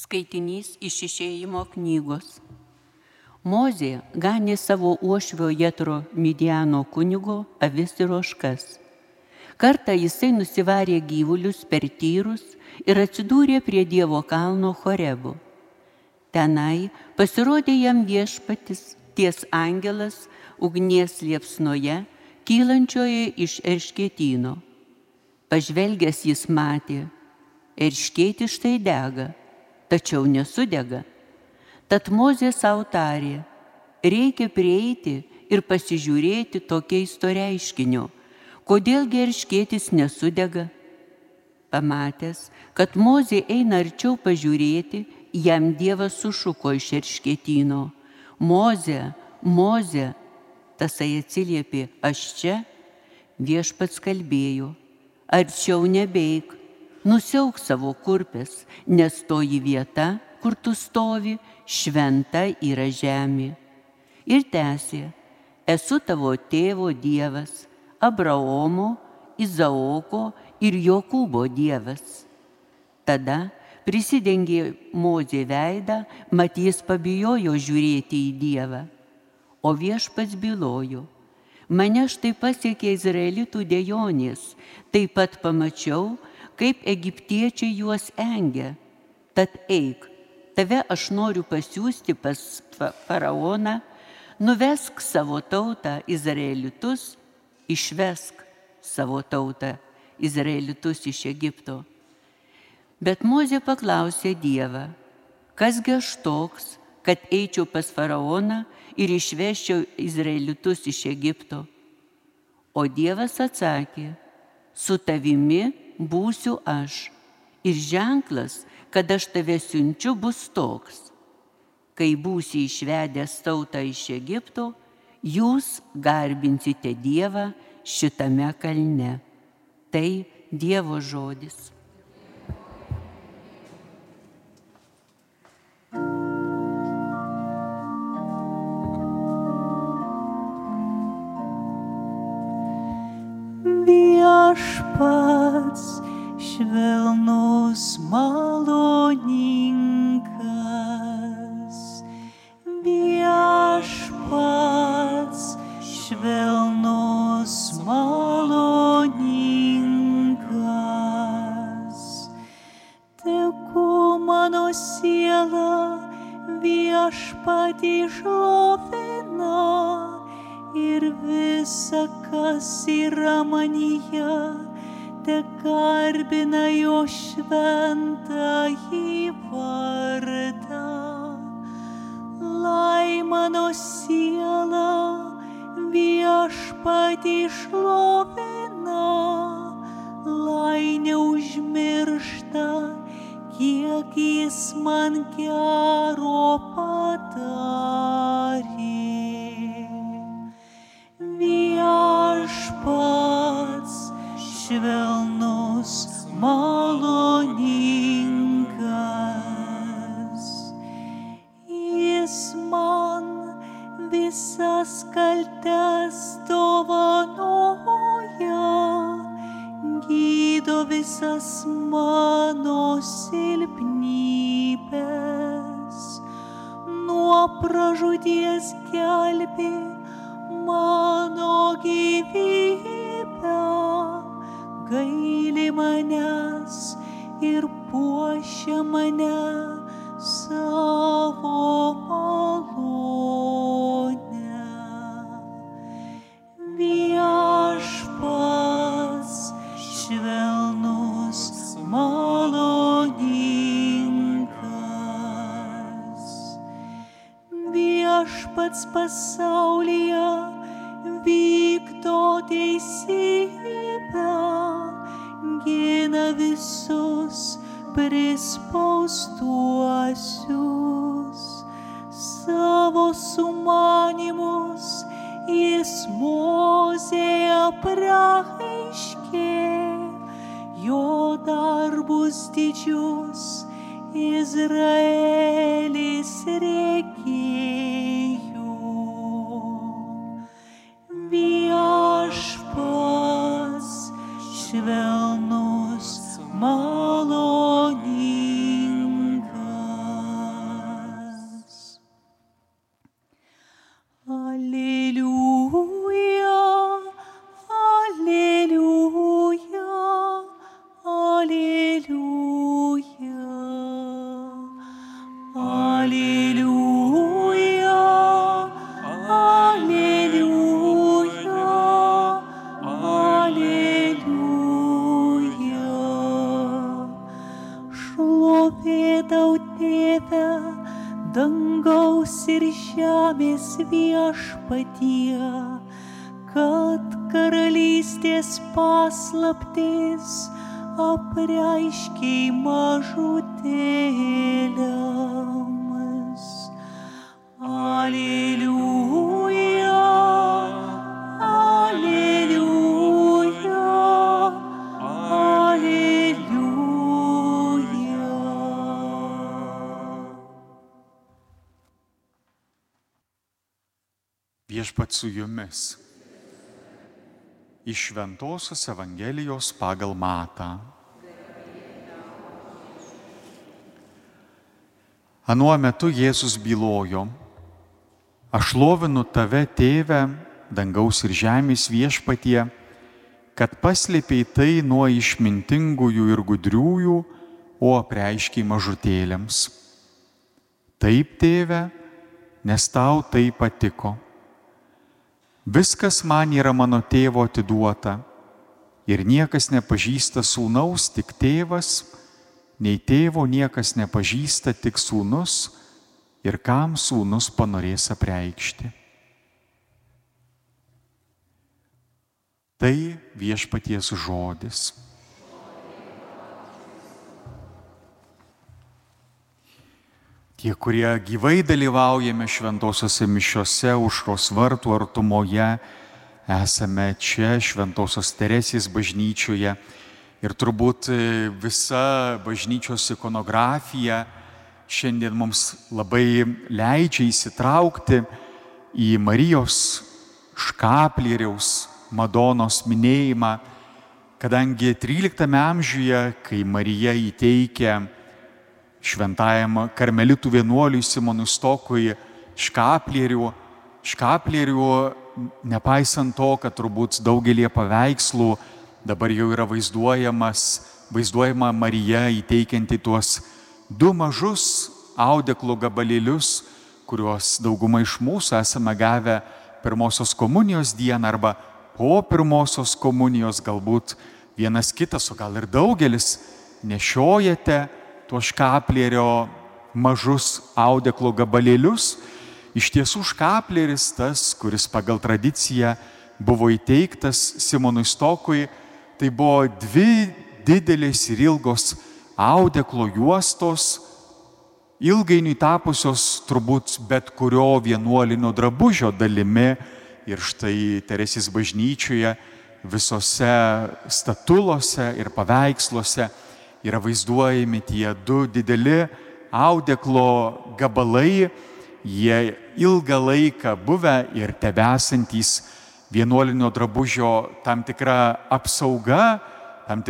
Skaitinys iš Išėjimo knygos. Mozė ganė savo uošvio Jetro Midiano kunigo avis ir ožkas. Kartą jisai nusivarė gyvulius per Tyrus ir atsidūrė prie Dievo kalno Horebu. Tenai pasirodė jam Viešpatis, ties angelas ugnies liepsnoje, kylančioje iš erškėtyno. Pažvelgęs jis matė, erškėtis štai dega, tačiau nesudega. Tad Mozė sau tarė, reikia prieiti ir pasižiūrėti to keisto reiškinio, kodėlgi erškėtis nesudega. Pamatęs, kad Mozė eina arčiau pažiūrėti, jam Dievas sušuko iš erškėtyno. Mozė, Mozė, tasai atsiliepė, aš čia. Viešpats kalbėjo, arčiau nebeik, nusiauk savo kurpes, nes toji vieta, kur tu stovi, šventa yra žemė. Ir tęsė, esu tavo tėvo Dievas, Abraomo, Izaoko ir Jokūbo Dievas. Tada prisidengė Mozė veidą, mat jis pabijojo žiūrėti į Dievą. O Viešpats bylojo, mane štai pasiekė Izraelitų dejonės, taip pat pamačiau, kaip egiptiečiai juos engia. Tad eik, tave aš noriu pasiųsti pas faraoną, nuvesk savo tautą Izraelitus, išvesk savo tautą Izraelitus iš Egipto. Bet Mozė paklausė Dievą, kasgi aš toks, kad eičiau pas faraoną ir išveščiau Izraelitus iš Egipto? O Dievas atsakė, su tavimi būsiu aš, ir ženklas, kad aš tave siunčiu, bus toks. Kai būsi išvedęs tautą iš Egipto, jūs garbinsite Dievą šitame kalne. Tai Dievo žodis. Viešpats švelnus maloningas, Viešpats švelnus maloningas. Tegu mano siela Viešpatį šlovina ir visa, kas yra manyje, tegarbina jo šventąjį vardą. Lai mano siela Viešpatį šlovina, lai neužmiršta, kiek jis man gero padarė. Viešpats švelnus maloningas, jis man visas kaltes dovanoja, gydo visas mano silpnybes, nuo pražūties gelbė mano gyvybę, gaili manęs ir puošia mane savo malone. Viešpats švelnus maloningas, Viešpats pasaulyje vykdo teisybę, gina visus prispaustuosius. Savo sumanymus jis Mozei apreiškė, jo darbus didžius Izraelis regėjo. Viešpats švelnus maloningas. tau, Tėve, dangaus ir žemės viešpatie, kad karalystės paslaptis apreiškei mažutėliams. Aleliuja, aleliuja, aleliuja. Viešpats su jumis. Iš Šventosios Evangelijos pagal Matą. Anuo metu Jėzus bylojo: Aš šlovinu tave, Tėve, dangaus ir žemės viešpatie, kad paslėpei tai nuo išmintingųjų ir gudriųjų, o apreiškei mažutėliams. Taip, Tėve, nes tau tai patiko. Viskas man yra mano tėvo atiduota, ir niekas nepažįsta sūnaus, tik tėvas, nei tėvo niekas nepažįsta, tik sūnus, ir kam sūnus panorės apreikšti. Tai viešpaties žodis. Tie, kurie gyvai dalyvaujame šventosiose mišiose Aušros vartų artumoje, esame čia Šventosios Teresės bažnyčioje ir turbūt visa bažnyčios ikonografija šiandien mums labai leidžia įsitraukti į Marijos Škaplieriaus Madonos minėjimą, kadangi 13 amžiuje, kai Marija įteikia šventajam karmelitų vienuoliui Simonui Stokui škaplierių, nepaisant to, kad turbūt daugelie paveikslų dabar jau yra vaizduojama Marija įteikianti tuos 2 mažus audeklo gabalėlius, kuriuos dauguma iš mūsų esame gavę pirmosios komunijos dieną arba po pirmosios komunijos, galbūt vienas kitas, o gal ir daugelis nešiojate to škaplierio mažus audeklo gabalėlius. Iš tiesų škaplieris tas, kuris pagal tradiciją buvo įteiktas Simonui Stokui, tai buvo 2 didelės ir ilgos audeklo juostos, ilgainiui tapusios turbūt bet kurio vienuolinio drabužio dalimi. Ir štai Teresės bažnyčioje visose statulose ir paveiksluose yra vaizduojami tie 2 dideli audeklo gabalai, jie ilgą laiką buvę ir tebesantys vienuolinio drabužio tam tikra apsauga, tam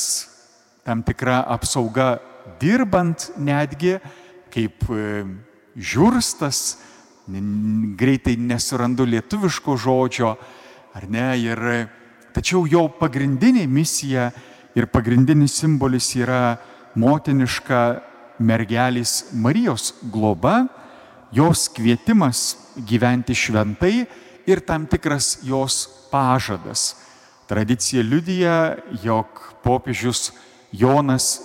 tikra apsauga dirbant netgi, kaip žiurstas, greitai nesurandu lietuviško žodžio, ar ne, tačiau jo pagrindinė misija ir pagrindinis simbolis yra motiniška mergelės Marijos globa, jos kvietimas gyventi šventai ir tam tikras jos pažadas. Tradicija liudija, jog popiežius Jonas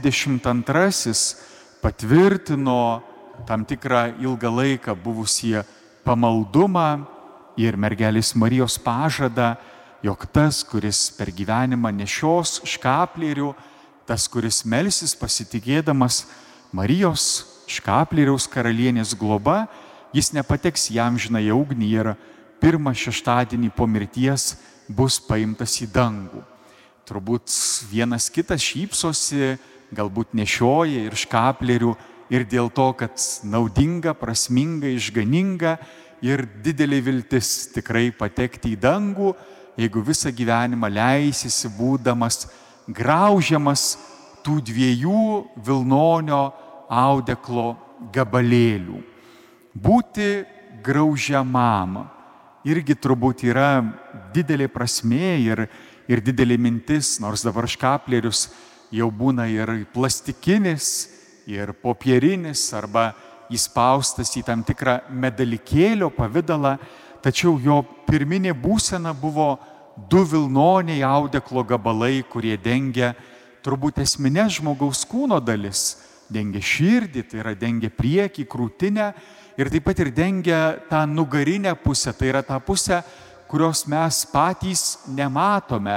22 patvirtino tam tikrą ilgą laiką buvusį pamaldumą ir mergelės Marijos pažadą, jog tas, kuris per gyvenimą nešios škaplierių, tas, kuris melsis pasitikėdamas Marijos Škaplieriaus karalienės globa, jis nepateks į amžinąją ugnį ir pirmą šeštadienį po mirties bus paimtas į dangų. Turbūt vienas kitas šypsosi, galbūt nešioja ir škaplierių ir dėl to, kad naudinga, prasminga, išganinga ir didelė viltis tikrai patekti į dangų, jeigu visą gyvenimą leisisi būdamas graužiamas tų 2 vilnonio audeklo gabalėlių. Būti graužiamam irgi turbūt yra didelė prasmė ir didelė mintis, nors dabar škaplierius jau būna ir plastikinis, ir popierinis, arba įspaustas į tam tikrą medalikėlio pavidalą, tačiau jo pirminė būsena buvo 2 vilnoniai audeklo gabalai, kurie dengia turbūt esminės žmogaus kūno dalis, dengia širdį, tai yra dengia priekį, krūtinę ir taip pat ir dengia tą nugarinę pusę, tai yra tą pusę, kurios mes patys nematome.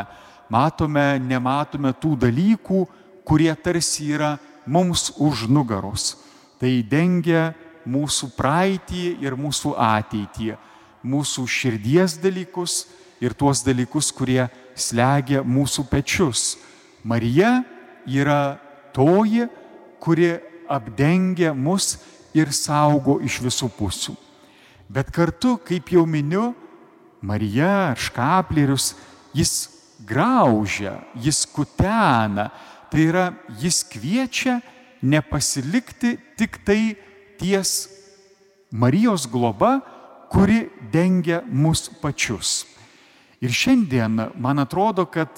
Nematome tų dalykų, kurie tarsi yra mums už nugaros. Tai dengia mūsų praeitį ir mūsų ateitį, mūsų širdies dalykus ir tuos dalykus, kurie slegia mūsų pečius. Marija yra toji, kuri apdengia mus ir saugo iš visų pusių. Bet kartu, kaip jau miniu, Marija ar škaplierius, jis graužia, jis kutena, tai yra jis kviečia nepasilikti tik tai ties Marijos globa, kuri dengia mus pačius. Ir šiandien man atrodo, kad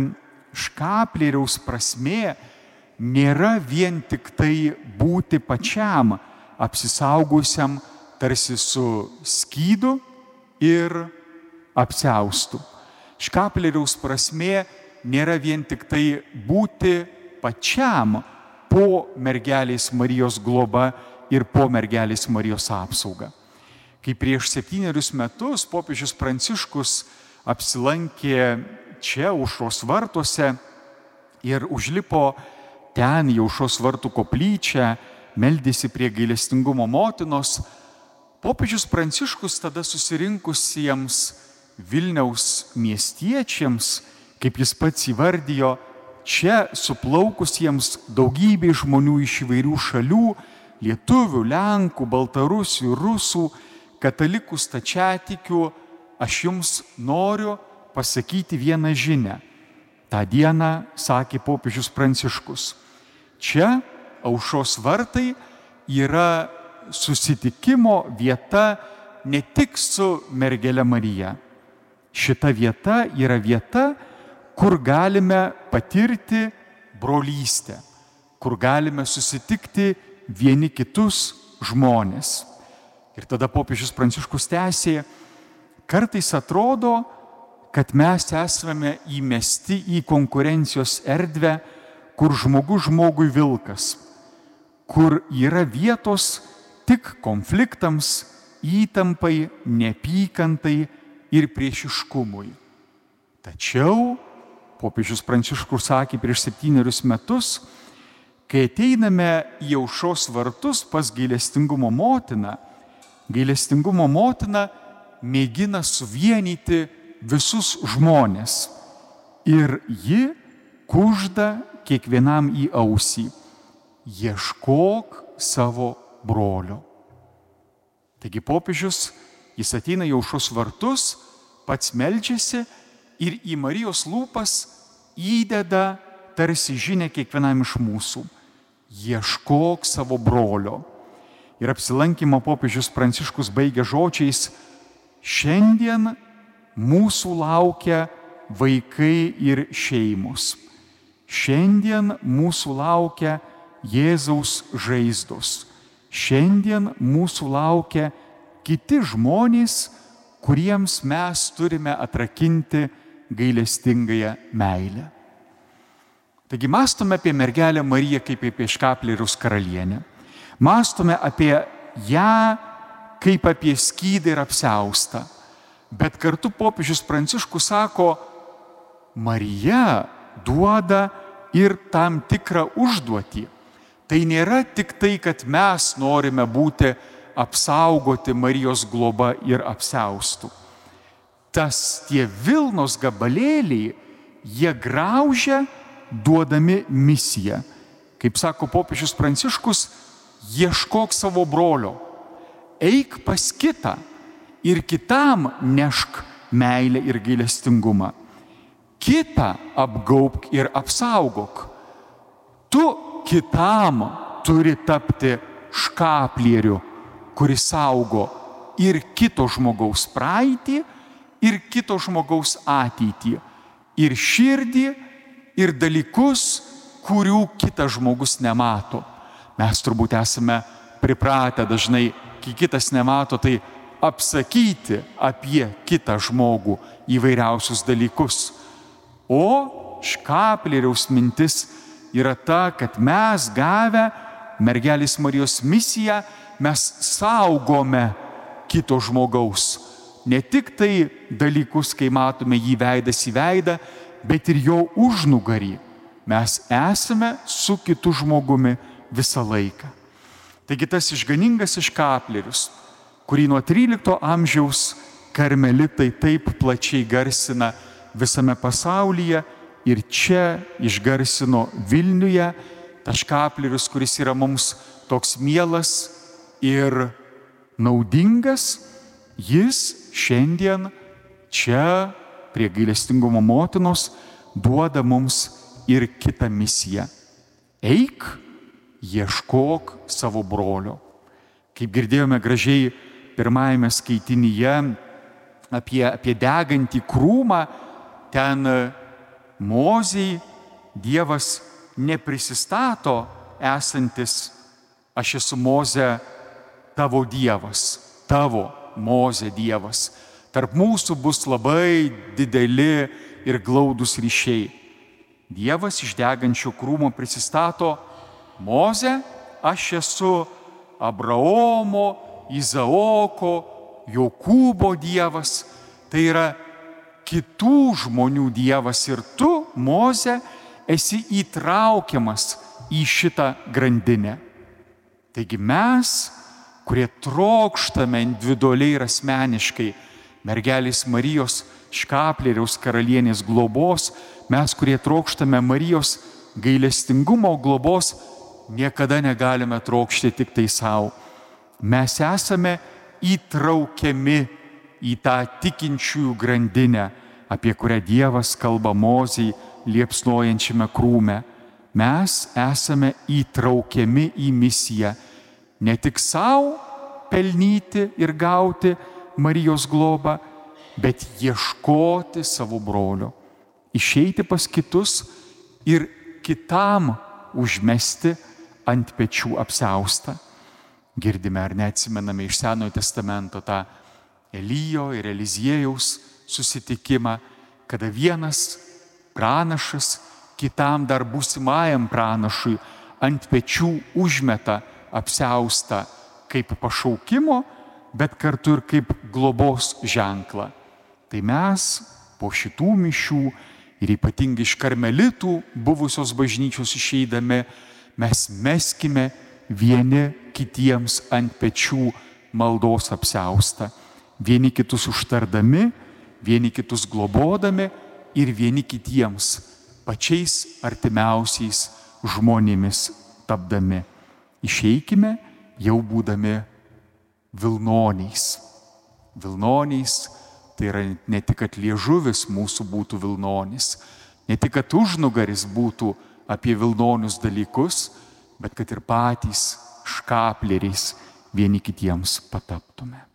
škaplieriaus prasmė nėra vien tik tai būti pačiam apsisaugusiam tarsi su skydu ir apsiaustu. Škaplieriaus prasmė nėra vien tik tai būti pačiam po mergelės Marijos globa ir po mergelės Marijos apsauga. Kai prieš 7 metus popiežius Pranciškus apsilankė čia Aušros vartuose ir užlipo ten į Aušros vartų koplyčią, meldėsi prie gailestingumo motinos, popiežius Pranciškus tada susirinkusiems Vilniaus miestiečiams, kaip jis pats įvardijo, čia suplaukusiems daugybė žmonių iš įvairių šalių, lietuvių, lenkų, baltarusių, rusų, katalikų, stačiatikių, aš jums noriu pasakyti vieną žinią. Ta diena sakė popiežius Pranciškus. Čia Aušros vartai yra susitikimo vieta ne tik su mergele Marija. Šita vieta yra vieta, kur galime patirti brolystę, kur galime susitikti vieni kitus žmonės. Ir tada popiežius Pranciškus tęsė, kartais atrodo, kad mes esame įmesti į konkurencijos erdvę, kur žmogus žmogui vilkas, kur yra vietos tik konfliktams, įtampai, neapykantai ir priešiškumui. Tačiau popiežius Pranciškus sakė prieš 7 metus, kai ateiname į Aušros vartus pas gailestingumo motiną, gailestingumo motina mėgina suvienyti visus žmonės ir ji kužda kiekvienam į ausį: ieškok savo brolio. Taigi popiežius, jis ateina į Aušros vartus, pats meldžiasi ir į Marijos lūpas įdeda tarsi žinią kiekvienam iš mūsų: ieškok savo brolio. Ir apsilankymą popiežius Pranciškus baigia žodžiais: šiandien mūsų laukia vaikai ir šeimos. Šiandien mūsų laukia Jėzaus žaizdos. Šiandien mūsų laukia kiti žmonės, kuriems mes turime atrakinti gailestingąją meilę. Taigi mąstome apie mergelę Mariją kaip apie škaplieriaus karalienę. Mąstome apie ją kaip apie skydą ir apsiaustą. Bet kartu popiežius Pranciškus sako, Marija duoda ir tam tikrą užduotį. Tai nėra tik tai, kad mes norime būti apsaugoti Marijos globa ir apsiaustų. Tie vilnos gabalėliai, jie graužia, duodami misiją. Kaip sako popiežius Pranciškus, ieškok savo brolio, eik pas kitą ir kitam nešk meilę ir gailestingumą. Kitą apgaubk ir apsaugok. Tu kitam turi tapti škaplieriu, kuris saugo ir kito žmogaus praeitį, ir kito žmogaus ateitį, ir širdį, ir dalykus, kurių kitas žmogus nemato. Mes turbūt esame pripratę dažnai, kai kitas nemato, tai apsakyti apie kitą žmogų įvairiausius dalykus. O škaplieriaus mintis yra ta, kad mes gavę mergelės Marijos misiją mes saugome kito žmogaus. Ne tik tai dalykus, kai matome jį veidas į veidą, bet ir jo užnugarį. Mes esame su kitu žmogumi visą laiką. Taigi tas išganingas iškaplerius, kurį nuo 13 amžiaus karmelitai taip plačiai garsina visame pasaulyje ir čia išgarsino Vilniuje, tas škaplerius, kuris yra mums toks mielas ir naudingas, jis šiandien čia prie gailestingumo motinos duoda mums ir kitą misiją. Eik, ieškok savo brolio. Kaip girdėjome gražiai pirmajame skaitinyje apie degantį krūmą, ten Mozei Dievas neprisistato esantis, aš esu Moze tavo Dievas, tavo Moze Dievas. Tarp mūsų bus labai dideli ir glaudus ryšiai. Dievas iš degančio krūmo prisistato: Moze, aš esu Abraomo, Izaoko, Jokūbo Dievas. Tai yra kitų žmonių Dievas ir tu, Moze, esi įtraukiamas į šitą grandinę. Taigi mes, kurie trokštame individualiai ir asmeniškai mergelės Marijos škapleriaus karalienės globos, mes, kurie trokštame Marijos gailestingumo globos, niekada negalime trokšti tik tai savo. Mes esame įtraukiami į tą tikinčiųjų grandinę, apie kurią Dievas kalba Mozei liepsnojančiame krūme. Mes esame įtraukiami į misiją, ne tik savo pelnyti ir gauti Marijos globą, bet ieškoti savo brolio, išeiti pas kitus ir kitam užmesti ant pečių apsiaustą. Girdime ar neatsimename iš Senojo testamento tą Elijo ir Eliziejaus susitikimą, kada vienas pranašas kitam dar būsimajam pranašui ant pečių užmeta apsiaustą kaip pašaukimo, bet kartu ir kaip globos ženklą. Tai mes po šitų mišių ir ypatingai iš karmelitų buvusios bažnyčios išeidami, mes meskime vieni kitiems ant pečių maldos apsiaustą. Vieni kitus užtardami, vieni kitus globodami ir vieni kitiems pačiais artimiausiais žmonėmis tapdami. Išeikime jau būdami vilnoniais. Vilnoniais tai yra ne tik, kad liežuvis mūsų būtų vilnonis, ne tik, kad užnugaris būtų apie vilnonius dalykus, bet kad ir patys škapleriais vieni kitiems pataptume.